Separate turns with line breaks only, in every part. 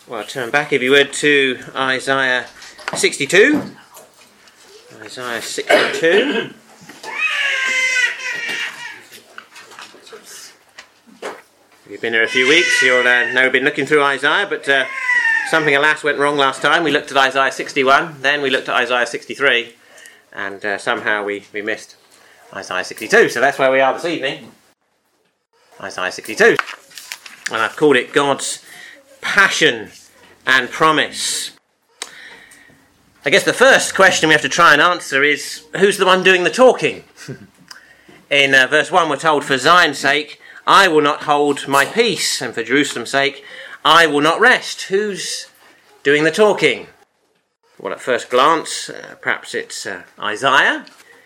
Well, turn back, if you would, to Isaiah 62. Isaiah 62. If you've been here a few weeks, you'll know we've been looking through Isaiah, but something, alas, went wrong last time. We looked at Isaiah 61, then we looked at Isaiah 63, and somehow we missed Isaiah 62. So that's where we are this evening. Isaiah 62. And I've called it God's Passion and Promise. I guess the first question we have to try and answer is, who's the one doing the talking? In verse 1 we're told, for Zion's sake, I will not hold my peace, and for Jerusalem's sake, I will not rest. Who's doing the talking? Well, at first glance, perhaps it's Isaiah.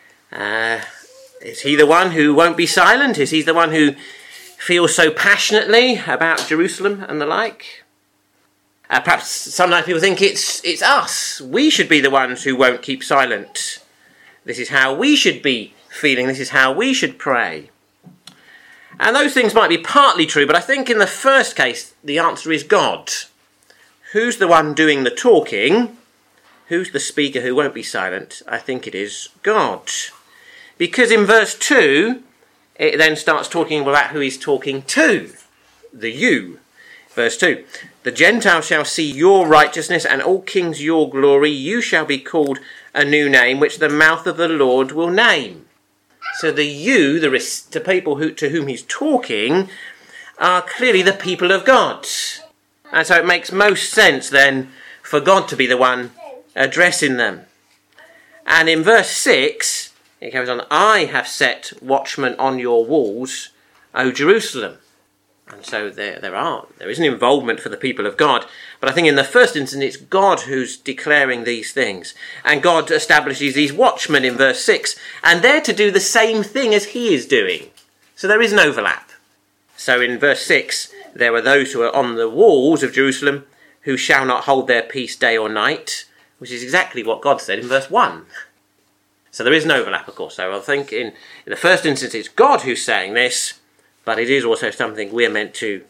Is he the one who won't be silent? Is he the one who feels so passionately about Jerusalem and the like? Perhaps sometimes people think it's us. We should be the ones who won't keep silent. This is how we should be feeling. This is how we should pray. And those things might be partly true, but I think in the first case, the answer is God. Who's the one doing the talking? Who's the speaker who won't be silent? I think it is God. Because in verse 2, it then starts talking about who he's talking to. The you. Verse 2, the Gentiles shall see your righteousness, and all kings your glory. You shall be called a new name, which the mouth of the Lord will name. So the you, the people to whom he's talking, are clearly the people of God. And so it makes most sense then for God to be the one addressing them. And in verse 6, it goes on, I have set watchmen on your walls, O Jerusalem. And so there is an involvement for the people of God. But I think in the first instance, it's God who's declaring these things. And God establishes these watchmen in verse 6. And they're to do the same thing as he is doing. So there is an overlap. So in verse 6, there were those who are on the walls of Jerusalem who shall not hold their peace day or night, which is exactly what God said in verse 1. So there is an overlap, of course. So I think in the first instance, it's God who's saying this. But it is also something we're meant to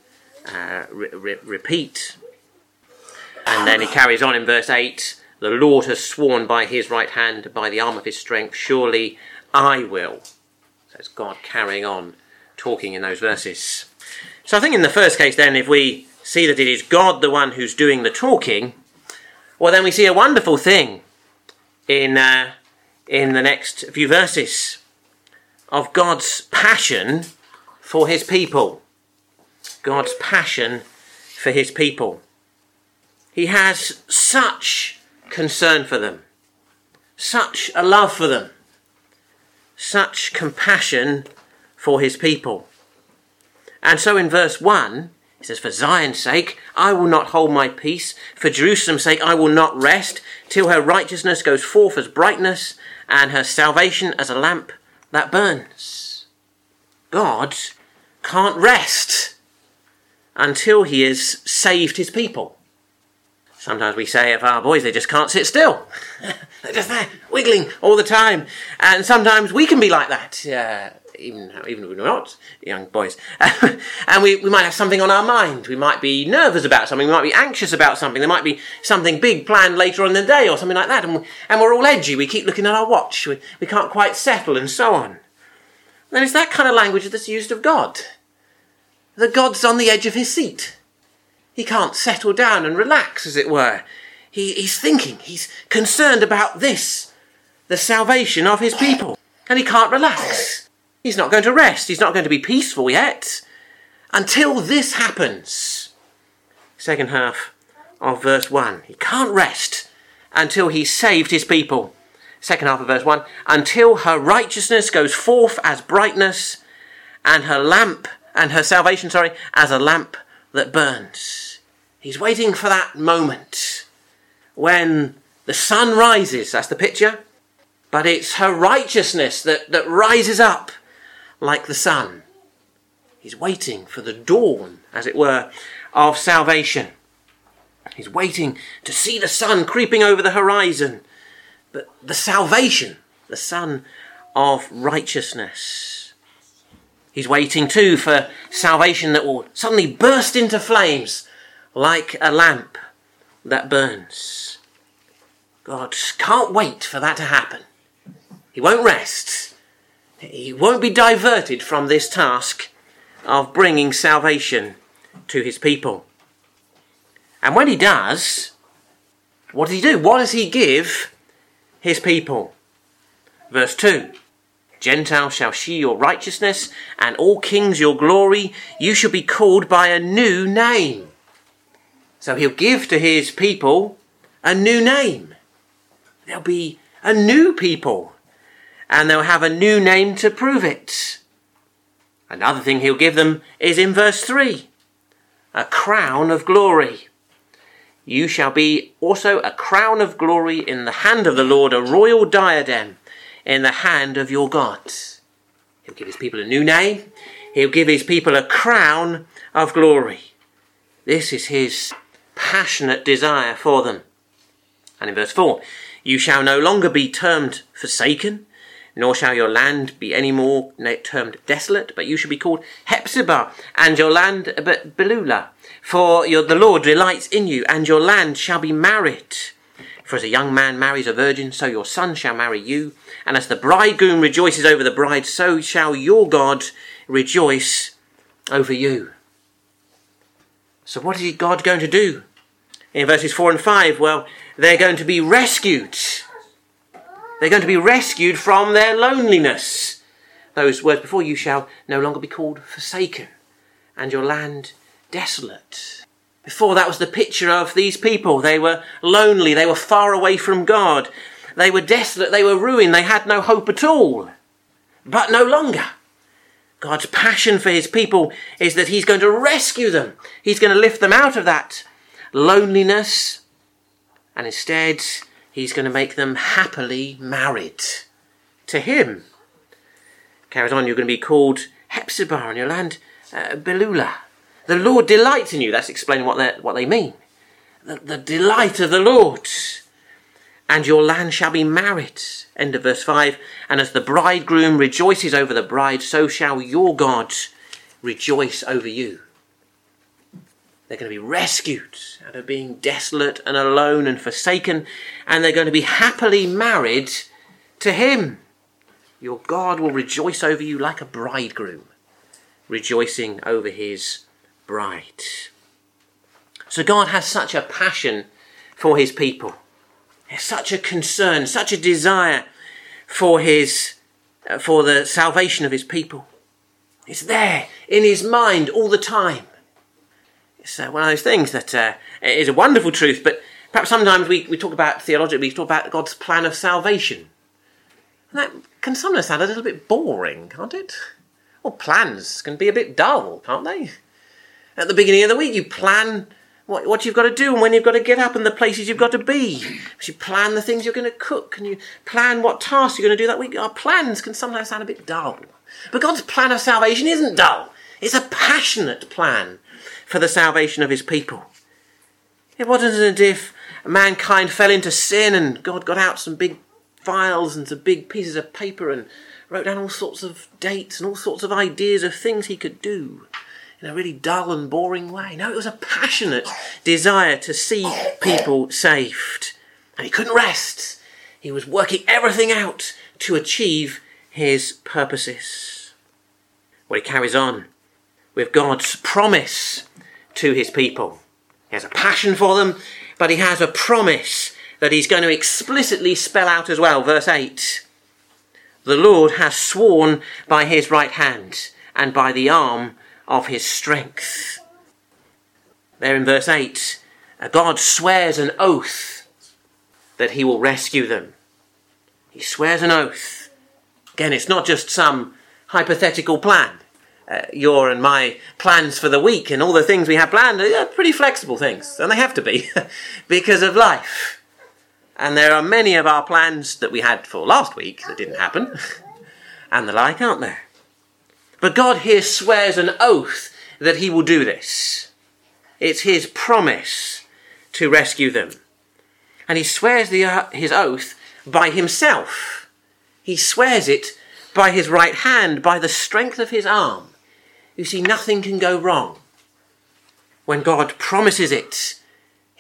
repeat. And then he carries on in verse 8, the Lord has sworn by his right hand, by the arm of his strength, surely I will. So it's God carrying on, talking in those verses. So I think in the first case then, if we see that it is God the one who's doing the talking, well then we see a wonderful thing in the next few verses of God's passion for his people. God's passion for his people. He has such concern for them, such a love for them, such compassion for his people. And so in verse 1, he says, for Zion's sake, I will not hold my peace. For Jerusalem's sake, I will not rest till her righteousness goes forth as brightness and her salvation as a lamp that burns. God can't rest until he has saved his people. Sometimes we say of our boys, they just can't sit still. They're just there, wiggling all the time. And sometimes we can be like that, even if we're not young boys. And we might have something on our mind. We might be nervous about something. We might be anxious about something. There might be something big planned later on in the day or something like that. And we're all edgy. We keep looking at our watch. We can't quite settle and so on. Then it's that kind of language that's used of God. That God's on the edge of his seat. He can't settle down and relax, as it were. He's thinking. He's concerned about this, the salvation of his people. And he can't relax. He's not going to rest. He's not going to be peaceful yet until this happens. Second half of verse 1. He can't rest until he's saved his people. Second half of verse 1, until her righteousness goes forth as brightness, and her salvation, as a lamp that burns. He's waiting for that moment when the sun rises. That's the picture. But it's her righteousness that rises up like the sun. He's waiting for the dawn, as it were, of salvation. He's waiting to see the sun creeping over the horizon. But the salvation, the sun of righteousness. He's waiting too for salvation that will suddenly burst into flames like a lamp that burns. God can't wait for that to happen. He won't rest. He won't be diverted from this task of bringing salvation to his people. And when he does, what does he do? What does he give his people? Verse 2. Gentiles shall see your righteousness, and all kings your glory. You shall be called by a new name. So he'll give to his people a new name. There'll be a new people, and they'll have a new name to prove it. Another thing he'll give them is in verse 3, a crown of glory. You shall be also a crown of glory in the hand of the Lord, a royal diadem in the hand of your God. He'll give his people a new name. He'll give his people a crown of glory. This is his passionate desire for them. And in verse 4, you shall no longer be termed forsaken, nor shall your land be any more termed desolate, but you shall be called Hephzibah, and your land Beulah. For the Lord delights in you, and your land shall be married. For as a young man marries a virgin, so your son shall marry you. And as the bridegroom rejoices over the bride, so shall your God rejoice over you. So what is God going to do? In verses 4 and 5, well, they're going to be rescued. They're going to be rescued from their loneliness. Those words before, you shall no longer be called forsaken, and your land desolate. Before, that was the picture of these people. They were lonely. They were far away from God. They were desolate. They were ruined. They had no hope at all. But no longer. God's passion for his people is that he's going to rescue them. He's going to lift them out of that loneliness. And instead, he's going to make them happily married to him. Carries on, you're going to be called Hephzibah, and your land Beulah. The Lord delights in you. That's explaining what they mean. The delight of the Lord. And your land shall be married. End of verse 5. And as the bridegroom rejoices over the bride, so shall your God rejoice over you. They're going to be rescued out of being desolate and alone and forsaken. And they're going to be happily married to him. Your God will rejoice over you like a bridegroom, rejoicing over his bride. So God has such a passion for his people. He has such a concern, such a desire for the salvation of his people. It's there in his mind all the time. It's one of those things that is a wonderful truth, but perhaps sometimes we talk about theologically, we talk about God's plan of salvation. And that can sometimes sound a little bit boring, can't it? Well, plans can be a bit dull, can't they? At the beginning of the week, you plan what you've got to do and when you've got to get up and the places you've got to be. You plan the things you're going to cook and you plan what tasks you're going to do that week. Our plans can sometimes sound a bit dull. But God's plan of salvation isn't dull. It's a passionate plan for the salvation of his people. It wasn't as if mankind fell into sin and God got out some big files and some big pieces of paper and wrote down all sorts of dates and all sorts of ideas of things he could do in a really dull and boring way. No, it was a passionate desire to see people saved. And he couldn't rest. He was working everything out to achieve his purposes. Well, he carries on with God's promise to his people. He has a passion for them, but he has a promise that he's going to explicitly spell out as well. Verse 8. The Lord has sworn by his right hand and by the arm of his strength. There in verse 8, God swears an oath that he will rescue them. He swears an oath. Again, it's not just some hypothetical plan. Your and my plans for the week and all the things we have planned are pretty flexible things, and they have to be because of life. And there are many of our plans that we had for last week that didn't happen, and the like, aren't there? But God here swears an oath that he will do this. It's his promise to rescue them. And he swears his oath by himself. He swears it by his right hand, by the strength of his arm. You see, nothing can go wrong. When God promises it,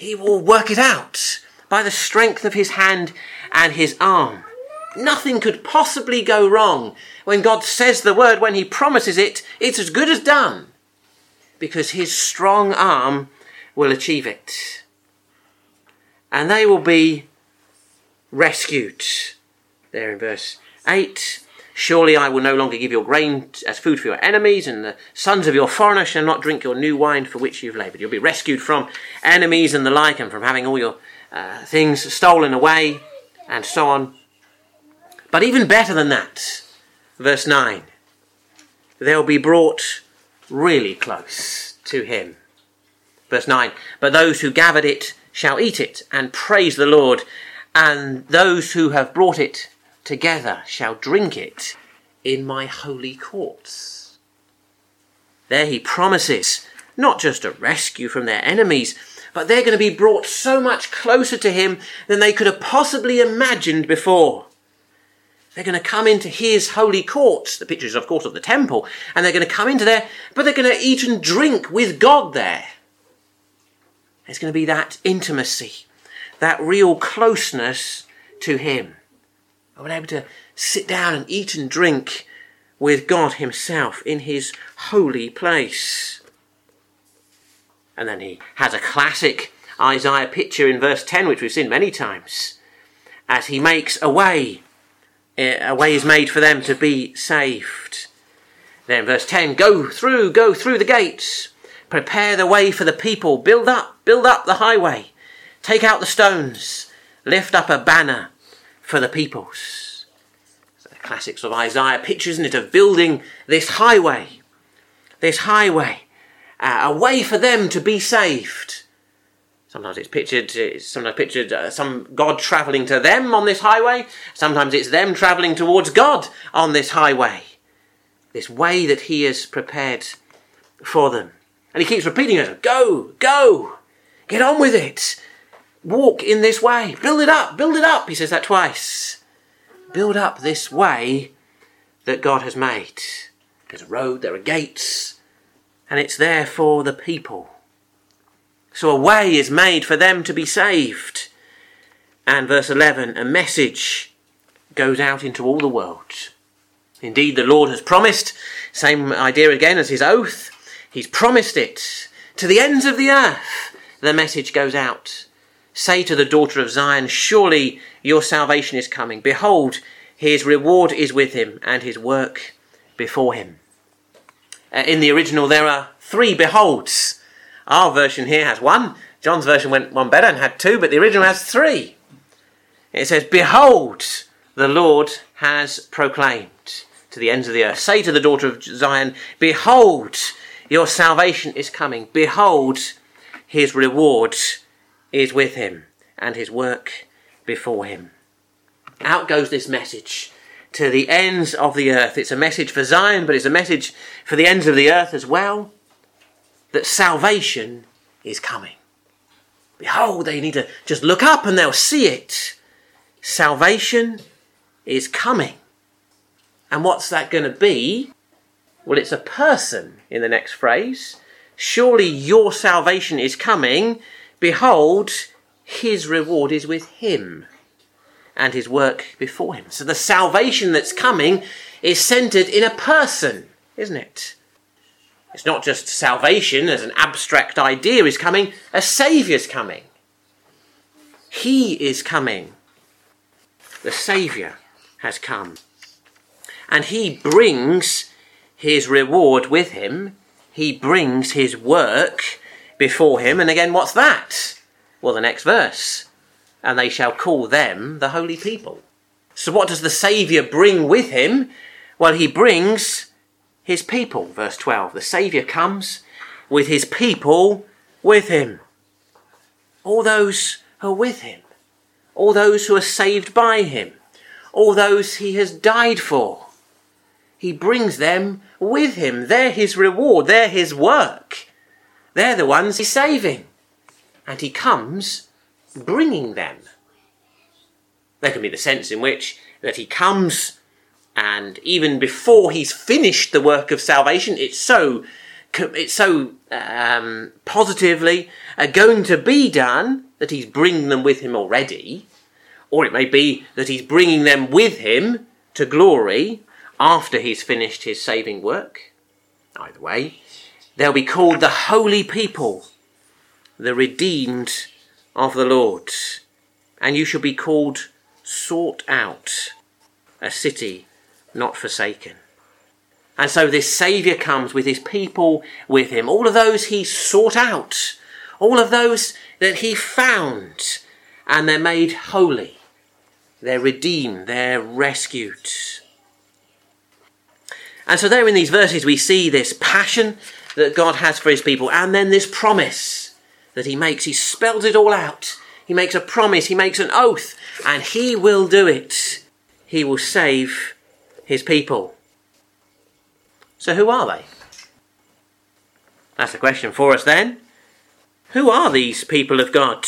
He will work it out by the strength of his hand and his arm. Nothing could possibly go wrong. When God says the word, when he promises it, it's as good as done, because his strong arm will achieve it. And they will be rescued. There in verse 8, surely I will no longer give your grain as food for your enemies, and the sons of your foreigners shall not drink your new wine for which you've laboured. You'll be rescued from enemies and the like, and from having all your things stolen away, and so on. But even better than that, verse 9, they'll be brought really close to him. Verse 9, but those who gathered it shall eat it and praise the Lord, and those who have brought it together shall drink it in my holy courts. There he promises not just a rescue from their enemies, but they're going to be brought so much closer to him than they could have possibly imagined before. They're going to come into his holy courts. The picture is, of course, of the temple. And they're going to come into there, but they're going to eat and drink with God there. There's going to be that intimacy, that real closeness to him. We're able to sit down and eat and drink with God himself in his holy place. And then he has a classic Isaiah picture in verse 10, which we've seen many times, as he makes a way is made for them to be saved. Then verse 10, go through the gates, prepare the way for the people, build up the highway, take out the stones, lift up a banner for the peoples. So the classics of Isaiah pictures, isn't it, of building this highway, a way for them to be saved. Sometimes it's pictured some God travelling to them on this highway. Sometimes it's them travelling towards God on this highway. This way that he has prepared for them. And he keeps repeating it. Go, get on with it. Walk in this way. Build it up. He says that twice. Build up this way that God has made. There's a road, there are gates, and it's there for the people. So a way is made for them to be saved. And verse 11, a message goes out into all the world. Indeed, the Lord has promised, same idea again as his oath, he's promised it. To the ends of the earth, the message goes out. Say to the daughter of Zion, surely your salvation is coming. Behold, his reward is with him, and his work before him. In the original, there are 3 beholds. Our version here has 1. John's version went one better and had 2, but the original has 3. It says, behold, the Lord has proclaimed to the ends of the earth. Say to the daughter of Zion, behold, your salvation is coming. Behold, his reward is with him, and his work before him. Out goes this message to the ends of the earth. It's a message for Zion, but it's a message for the ends of the earth as well. That salvation is coming. Behold, they need to just look up and they'll see it. Salvation is coming. And what's that going to be? Well, it's a person in the next phrase. Surely your salvation is coming. Behold, his reward is with him, and his work before him. So the salvation that's coming is centred in a person, isn't it? It's not just salvation as an abstract idea is coming, a Saviour's coming. He is coming. The Saviour has come. And he brings his reward with him. He brings his work before him. And again, what's that? Well, the next verse. And they shall call them the holy people. So what does the Saviour bring with him? Well, he brings his people, verse 12. The Saviour comes with his people with him. All those who are with him. All those who are saved by him. All those he has died for. He brings them with him. They're his reward. They're his work. They're the ones he's saving. And he comes bringing them. There can be the sense in which that he comes, and even before he's finished the work of salvation, it's so positively going to be done that he's bringing them with him already, or it may be that he's bringing them with him to glory after he's finished his saving work. Either way, they'll be called the holy people, the redeemed of the Lord. And you shall be called sought out, a city not forsaken. And so this Saviour comes with his people with him, all of those he sought out, all of those that he found, and they're made holy, they're redeemed, they're rescued. And so there in these verses we see this passion that God has for his people, and then this promise that he makes. He spells it all out. He makes a promise, he makes an oath, and he will do it. He will save his people. So who are they? That's the question for us then. Who are these people of God?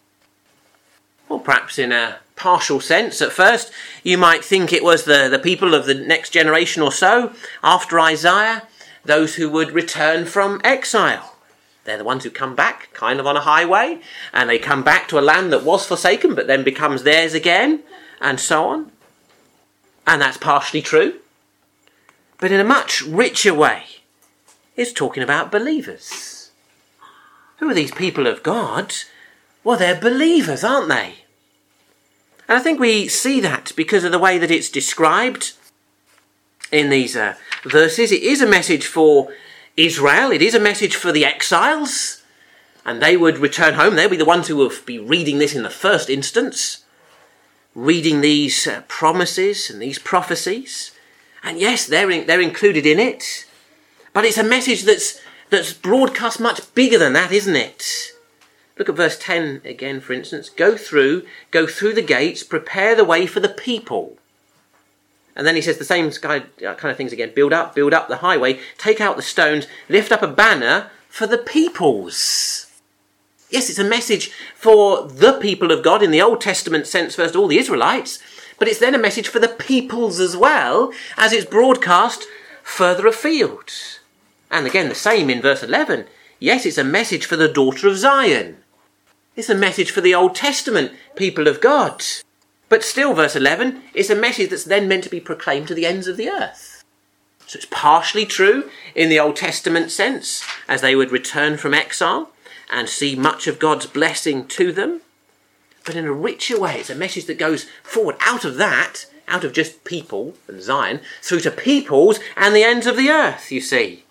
Well, perhaps in a partial sense at first, you might think it was the people of the next generation or so, after Isaiah, those who would return from exile. They're the ones who come back, kind of on a highway, and they come back to a land that was forsaken, but then becomes theirs again, and so on. And that's partially true. But in a much richer way, it's talking about believers. Who are these people of God? Well, they're believers, aren't they? And I think we see that because of the way that it's described in these verses. It is a message for Israel. It is a message for the exiles. And they would return home. They'll be the ones who will be reading this in the first instance. Reading these promises and these prophecies. And yes, they're included in it. But it's a message that's broadcast much bigger than that, isn't it? Look at verse 10 again, for instance. Go through the gates, prepare the way for the people. And then he says the same kind of things again. Build up the highway, take out the stones, lift up a banner for the peoples. Yes, it's a message for the people of God in the Old Testament sense, first all the Israelites, but it's then a message for the peoples as well, as it's broadcast further afield. And again, the same in verse 11. Yes, it's a message for the daughter of Zion. It's a message for the Old Testament people of God. But still, verse 11, it's a message that's then meant to be proclaimed to the ends of the earth. So it's partially true in the Old Testament sense, as they would return from exile and see much of God's blessing to them. But in a richer way, it's a message that goes forward out of that, out of just people and Zion, through to peoples and the ends of the earth, you see.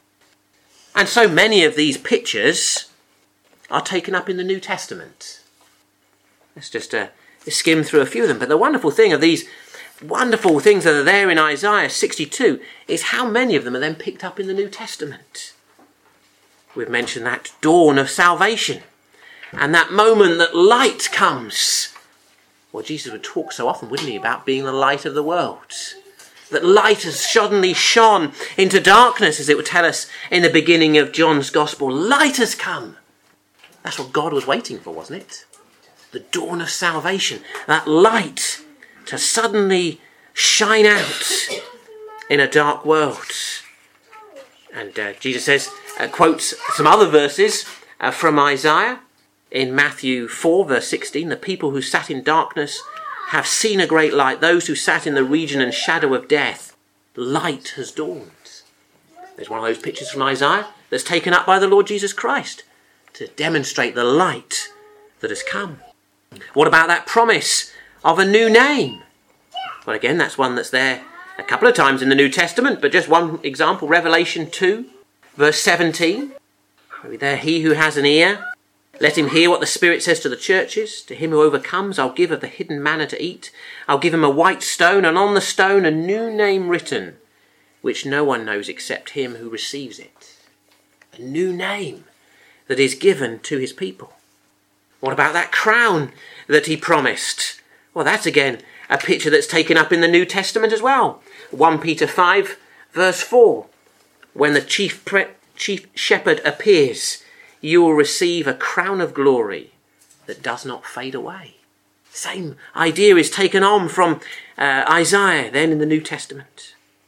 And so many of these pictures are taken up in the New Testament. Let's just skim through a few of them. But the wonderful thing of these wonderful things that are there in Isaiah 62 is how many of them are then picked up in the New Testament. We've mentioned that dawn of salvation and that moment that light comes. Well, Jesus would talk so often, wouldn't he, about being the light of the world. That light has suddenly shone into darkness, as it would tell us in the beginning of John's Gospel. Light has come. That's what God was waiting for, wasn't it? The dawn of salvation. That light to suddenly shine out in a dark world. And Jesus says, quotes some other verses from Isaiah. In Matthew 4, verse 16, the people who sat in darkness have seen a great light. Those who sat in the region and shadow of death, light has dawned. There's one of those pictures from Isaiah that's taken up by the Lord Jesus Christ to demonstrate the light that has come. What about that promise of a new name? Well, again, that's one that's there a couple of times in the New Testament, but just one example, Revelation 2, verse 17. There, he who has an ear, let him hear what the Spirit says to the churches. To him who overcomes, I'll give of the hidden manna to eat. I'll give him a white stone, and on the stone a new name written, which no one knows except him who receives it. A new name that is given to his people. What about that crown that he promised? Well, that's again a picture that's taken up in the New Testament as well. 1 Peter 5, verse 4. When the chief shepherd appears, you will receive a crown of glory that does not fade away. Same idea is taken on from Isaiah then in the New Testament.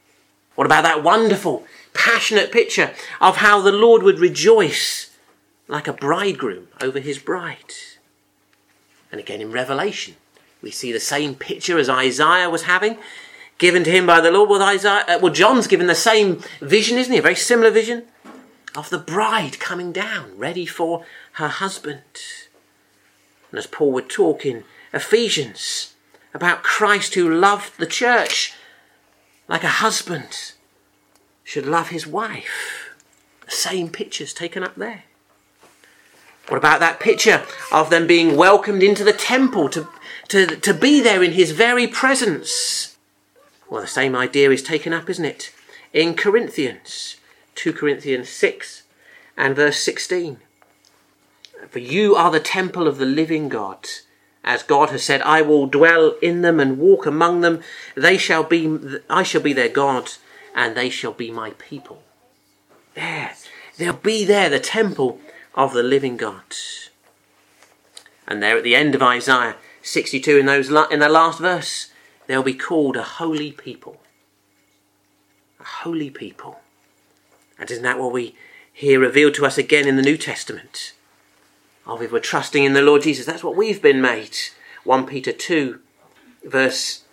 What about that wonderful, passionate picture of how the Lord would rejoice like a bridegroom over his bride? And again in Revelation, we see the same picture as Isaiah was having, given to him by the Lord. Well, John's given the same vision, isn't he? A very similar vision of the bride coming down, ready for her husband. And as Paul would talk in Ephesians about Christ who loved the church like a husband should love his wife. The same pictures taken up there. What about that picture of them being welcomed into the temple to be there in his very presence? Well, the same idea is taken up, isn't it, in Corinthians, 2 Corinthians 6 and verse 16. For you are the temple of the living God. As God has said, I will dwell in them and walk among them. I shall be their God, and they shall be my people. They'll be there, the temple of the living God. And there at the end of Isaiah 62, in the last verse, they'll be called a holy people. A holy people. And isn't that what we hear revealed to us again in the New Testament? If we're trusting in the Lord Jesus, that's what we've been made. 1 Peter 2, verse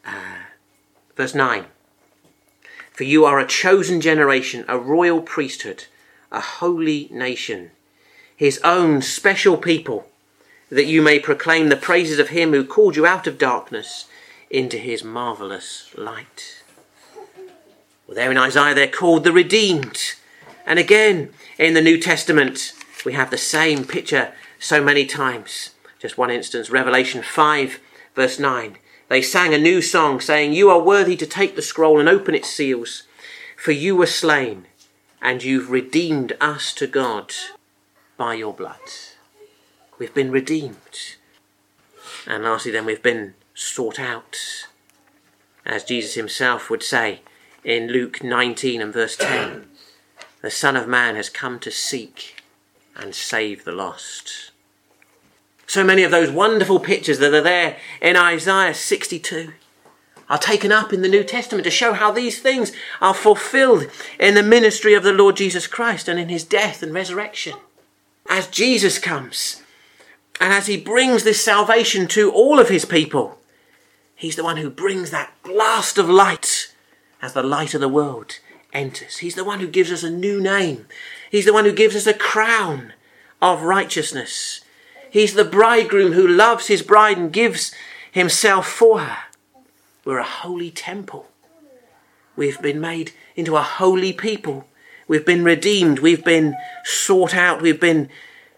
9. For you are a chosen generation, a royal priesthood, a holy nation, his own special people, that you may proclaim the praises of him who called you out of darkness into his marvellous light. Well, there in Isaiah they're called the redeemed. And again, in the New Testament, we have the same picture so many times. Just one instance, Revelation 5, verse 9. They sang a new song, saying, you are worthy to take the scroll and open its seals, for you were slain, and you've redeemed us to God by your blood. We've been redeemed. And lastly then, we've been sought out. As Jesus himself would say in Luke 19 and verse 10, the Son of Man has come to seek and save the lost. So many of those wonderful pictures that are there in Isaiah 62 are taken up in the New Testament to show how these things are fulfilled in the ministry of the Lord Jesus Christ and in his death and resurrection. As Jesus comes and as he brings this salvation to all of his people, he's the one who brings that blast of light as the light of the world enters. He's the one who gives us a new name. He's the one who gives us a crown of righteousness. He's the bridegroom who loves his bride and gives himself for her. We're a holy temple. We've been made into a holy people. We've been redeemed. We've been sought out. We've been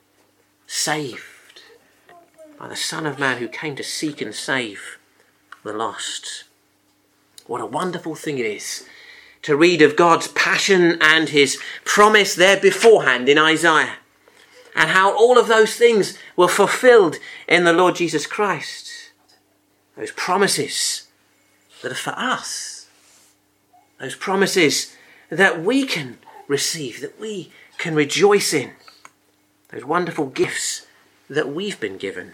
saved by the Son of Man who came to seek and save the lost. What a wonderful thing it is to read of God's passion and his promise there beforehand in Isaiah, and how all of those things were fulfilled in the Lord Jesus Christ. Those promises that are for us. Those promises that we can receive, that we can rejoice in. Those wonderful gifts that we've been given.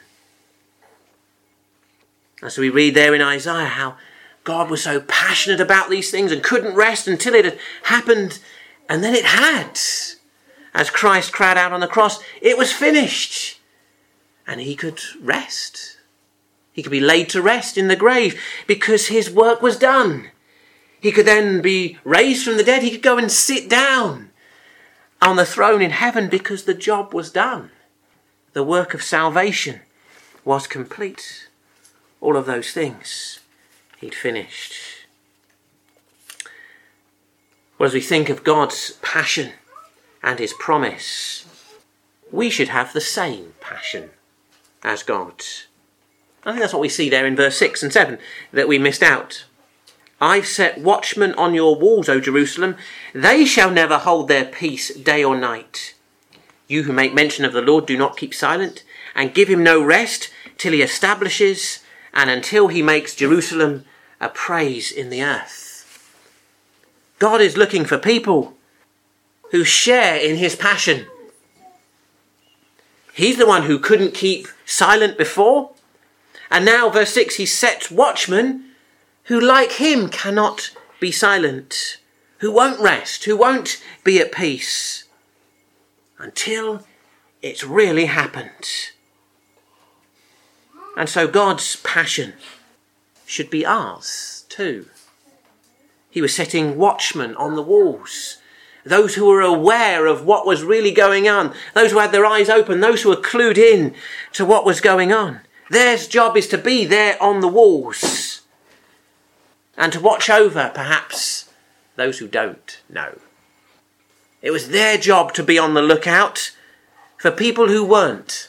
As we read there in Isaiah how God was so passionate about these things and couldn't rest until it had happened. And then it had. As Christ cried out on the cross, it was finished. And he could rest. He could be laid to rest in the grave because his work was done. He could then be raised from the dead. He could go and sit down on the throne in heaven because the job was done. The work of salvation was complete. All of those things he'd finished. Well, as we think of God's passion and his promise, we should have the same passion as God. I think that's what we see there in verse 6 and 7 that we missed out. I've set watchmen on your walls, O Jerusalem. They shall never hold their peace day or night. You who make mention of the Lord, do not keep silent, and give him no rest till he establishes and until he makes Jerusalem a praise in the earth. God is looking for people who share in his passion. He's the one who couldn't keep silent before. And now, verse 6, he sets watchmen who, like him, cannot be silent. who won't rest, who won't be at peace until it's really happened. And so God's passion should be ours too. He was setting watchmen on the walls, those who were aware of what was really going on, those who had their eyes open, those who were clued in to what was going on. Their job is to be there on the walls and to watch over, perhaps, those who don't know. It was their job to be on the lookout for people who weren't,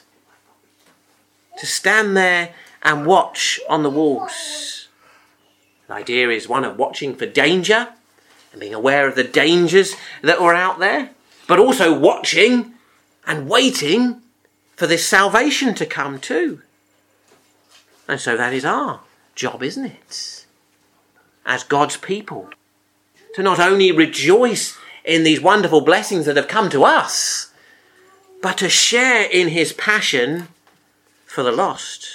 to stand there and watch on the walls. The idea is one of watching for danger and being aware of the dangers that were out there, but also watching and waiting for this salvation to come too. And so that is our job, isn't it? As God's people, to not only rejoice in these wonderful blessings that have come to us, but to share in his passion for the lost.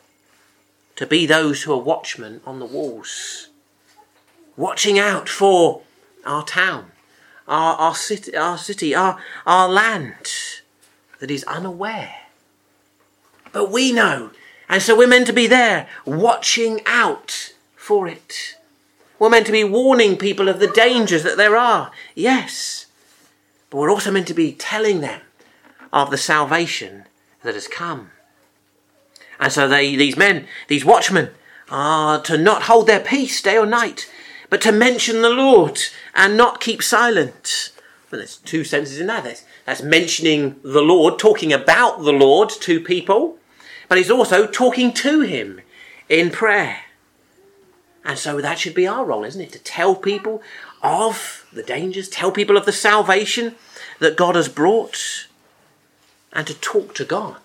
To be those who are watchmen on the walls, watching out for our town, our city, our land that is unaware. But we know, and so we're meant to be there, watching out for it. We're meant to be warning people of the dangers that there are, yes. But we're also meant to be telling them of the salvation that has come. And so these men, these watchmen, are to not hold their peace day or night, but to mention the Lord and not keep silent. Well, there's two senses in that. That's mentioning the Lord, talking about the Lord to people, but he's also talking to him in prayer. And so that should be our role, isn't it? To tell people of the dangers, tell people of the salvation that God has brought, and to talk to God.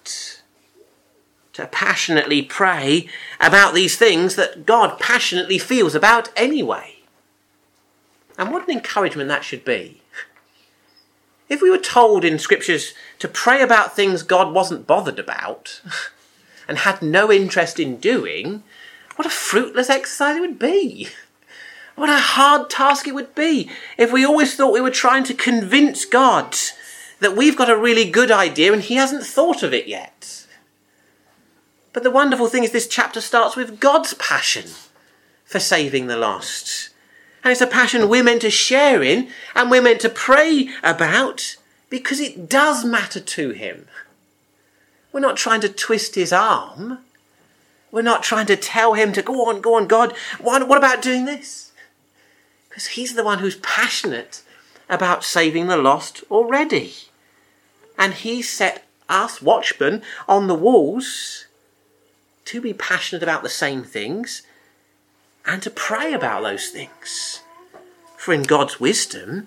To passionately pray about these things that God passionately feels about anyway. And what an encouragement that should be. If we were told in scriptures to pray about things God wasn't bothered about and had no interest in doing, what a fruitless exercise it would be. What a hard task it would be if we always thought we were trying to convince God that we've got a really good idea and he hasn't thought of it yet. But the wonderful thing is this chapter starts with God's passion for saving the lost. And it's a passion we're meant to share in and we're meant to pray about because it does matter to him. We're not trying to twist his arm. We're not trying to tell him to go on, God. What about doing this? Because he's the one who's passionate about saving the lost already. And he set us watchmen on the walls to be passionate about the same things and to pray about those things. For in God's wisdom,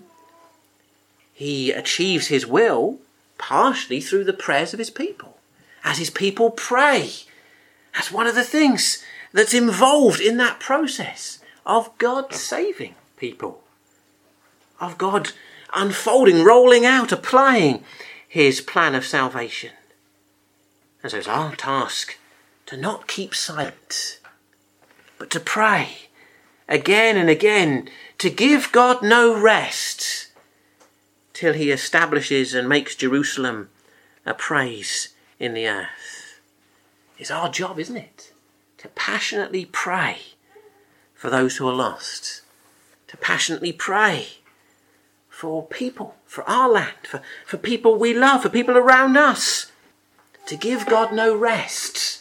he achieves his will partially through the prayers of his people. As his people pray, that's one of the things that's involved in that process of God saving people. Of God unfolding, rolling out, applying his plan of salvation. And so it's our task to not keep silent, but to pray again and again, to give God no rest till he establishes and makes Jerusalem a praise in the earth. It's our job, isn't it? To passionately pray for those who are lost. To passionately pray for people, for our land, for people we love, for people around us. To give God no rest.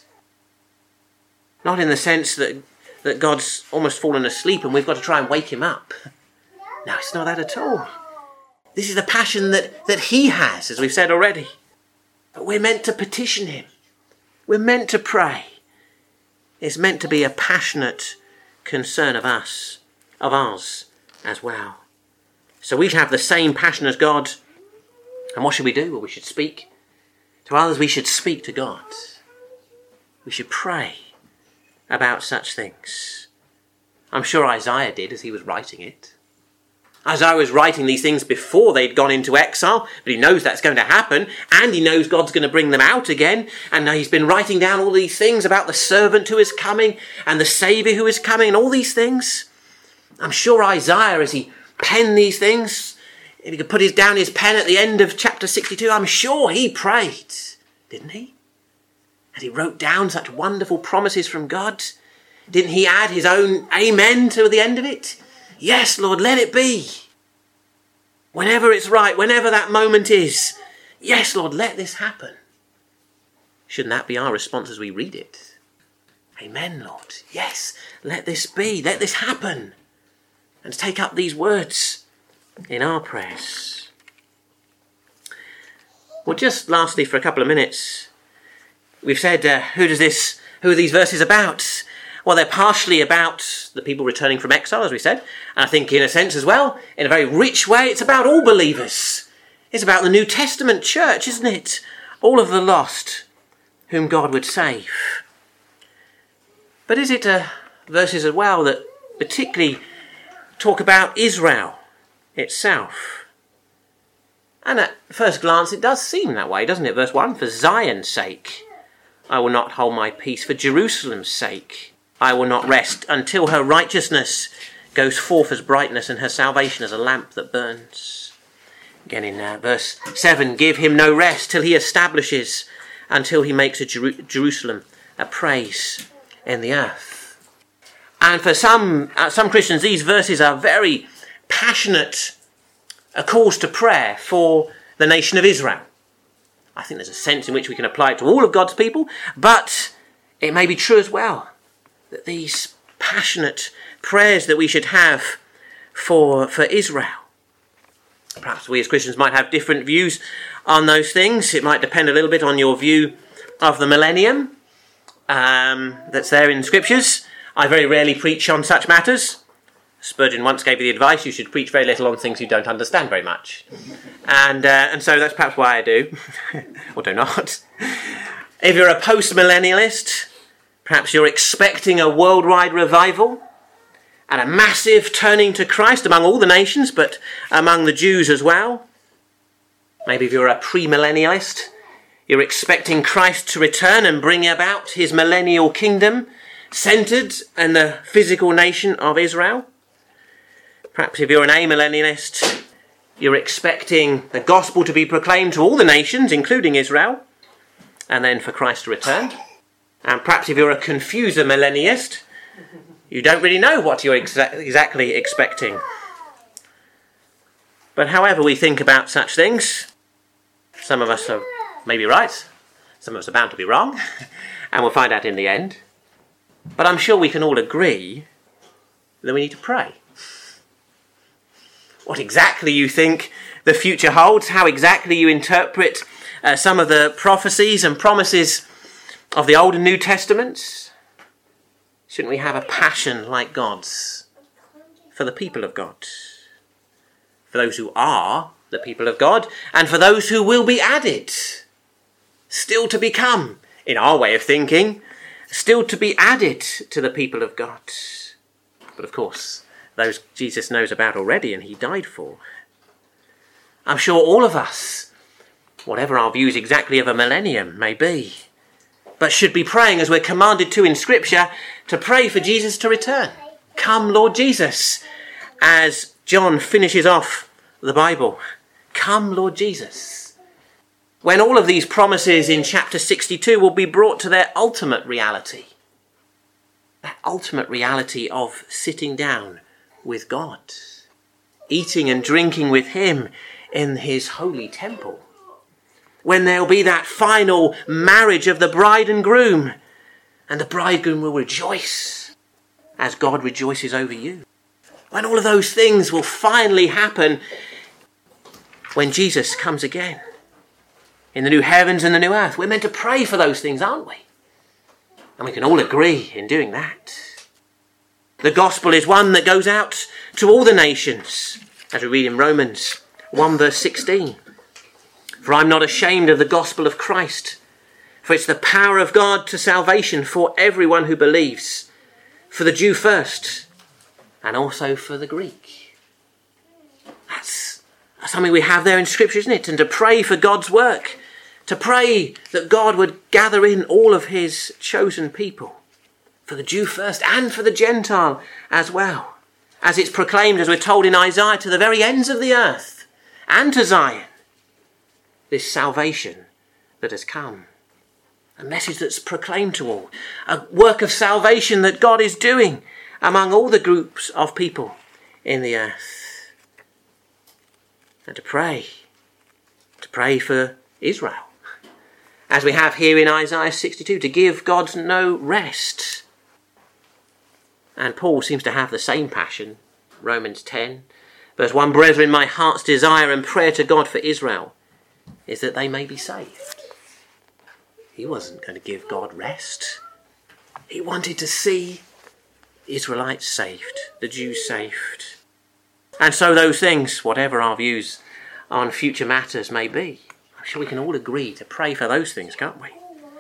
Not in the sense that God's almost fallen asleep and we've got to try and wake him up. No, it's not that at all. This is the passion that he has, as we've said already. But we're meant to petition him. We're meant to pray. It's meant to be a passionate concern of ours as well. So we have the same passion as God. And what should we do? Well, we should speak to others. We should speak to God. We should pray about such things. I'm sure Isaiah did as he was writing it. Isaiah was writing these things before they'd gone into exile, but he knows that's going to happen, and he knows God's going to bring them out again, and now he's been writing down all these things about the servant who is coming, and the Saviour who is coming, and all these things. I'm sure Isaiah, as he pen these things, if he could put down his pen at the end of chapter 62, I'm sure he prayed, didn't he? And he wrote down such wonderful promises from God. Didn't he add his own amen to the end of it? Yes, Lord, let it be. Whenever it's right, whenever that moment is, yes, Lord, let this happen. Shouldn't that be our response as we read it? Amen, Lord. Yes, let this be. Let this happen. And take up these words in our prayers. Well, just lastly, for a couple of minutes, we've said, who are these verses about? Well, they're partially about the people returning from exile, as we said. And I think in a sense as well, in a very rich way, it's about all believers. It's about the New Testament church, isn't it? All of the lost whom God would save. But is it verses as well that particularly talk about Israel itself? And at first glance it does seem that way, doesn't it? Verse 1, for Zion's sake, I will not hold my peace. For Jerusalem's sake, I will not rest until her righteousness goes forth as brightness and her salvation as a lamp that burns. Again in verse 7, give him no rest till he establishes, until he makes Jerusalem a praise in the earth. And for some Christians, these verses are very passionate calls to prayer for the nation of Israel. I think there's a sense in which we can apply it to all of God's people, but it may be true as well that these passionate prayers that we should have for Israel. Perhaps we as Christians might have different views on those things. It might depend a little bit on your view of the millennium that's there in scriptures. I very rarely preach on such matters. Spurgeon once gave me the advice, you should preach very little on things you don't understand very much. And so that's perhaps why I do, or do not. If you're a post-millennialist, perhaps you're expecting a worldwide revival and a massive turning to Christ among all the nations, but among the Jews as well. Maybe if you're a premillennialist, you're expecting Christ to return and bring about his millennial kingdom, centred in the physical nation of Israel. Perhaps if you're an amillennialist, you're expecting the gospel to be proclaimed to all the nations, including Israel, and then for Christ to return. And perhaps if you're a confuser millennialist, you don't really know what you're exactly expecting. But however we think about such things, some of us are maybe right, some of us are bound to be wrong, and we'll find out in the end. But I'm sure we can all agree that we need to pray. What exactly you think the future holds, how exactly you interpret some of the prophecies and promises of the Old and New Testaments, shouldn't we have a passion like God's for the people of God? For those who are the people of God, and for those who will be added, still to become, in our way of thinking, still to be added to the people of God. But of course, those Jesus knows about already and he died for. I'm sure all of us, whatever our views exactly of a millennium may be, but should be praying as we're commanded to in Scripture, to pray for Jesus to return. Come, Lord Jesus, as John finishes off the Bible. Come, Lord Jesus. When all of these promises in chapter 62 will be brought to their ultimate reality. That ultimate reality of sitting down with God, eating and drinking with him in his holy temple. When there'll be that final marriage of the bride and groom, and the bridegroom will rejoice as God rejoices over you. When all of those things will finally happen when Jesus comes again in the new heavens and the new earth. We're meant to pray for those things, aren't we? And we can all agree in doing that. The gospel is one that goes out to all the nations, as we read in Romans 1 verse 16. For I'm not ashamed of the gospel of Christ, for it's the power of God to salvation for everyone who believes, for the Jew first, and also for the Greek. That's something we have there in Scripture, isn't it? And to pray for God's work, to pray that God would gather in all of his chosen people, for the Jew first and for the Gentile as well. as it's proclaimed, as we're told in Isaiah, to the very ends of the earth and to Zion, this salvation that has come. A message that's proclaimed to all. A work of salvation that God is doing among all the groups of people in the earth. And to pray for Israel, as we have here in Isaiah 62, to give God no rest. And Paul seems to have the same passion. Romans 10, verse 1, brethren, my heart's desire and prayer to God for Israel is that they may be saved. He wasn't going to give God rest. He wanted to see Israelites saved, the Jews saved. And so those things, whatever our views on future matters may be, I'm sure we can all agree to pray for those things, can't we?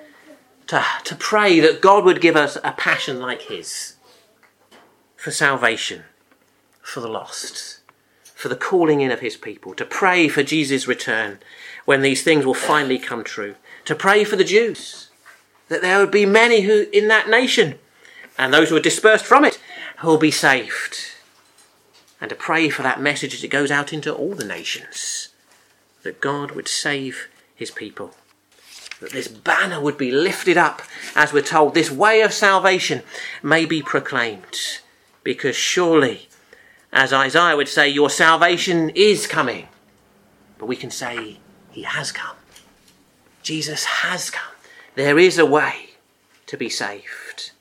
To pray that God would give us a passion like his for salvation, for the lost, for the calling in of his people, to pray for Jesus' return when these things will finally come true, to pray for the Jews, that there would be many who in that nation, and those who are dispersed from it, who will be saved, and to pray for that message as it goes out into all the nations, that God would save his people, that this banner would be lifted up, as we're told, this way of salvation may be proclaimed, because surely, as Isaiah would say, your salvation is coming. But we can say he has come. Jesus has come. There is a way to be saved.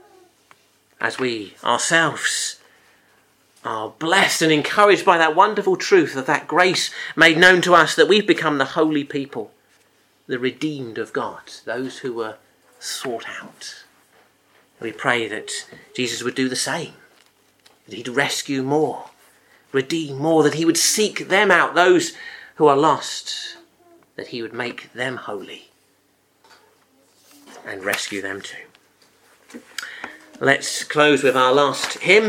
As we ourselves are blessed and encouraged by that wonderful truth of that grace made known to us, that we've become the holy people, the redeemed of God, those who were sought out. We pray that Jesus would do the same, that he'd rescue more, redeem more, that he would seek them out, those who are lost, that he would make them holy and rescue them too. Let's close with our last hymn,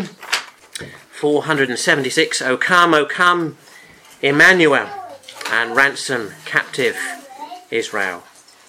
476, O come, Emmanuel, and ransom captive Israel.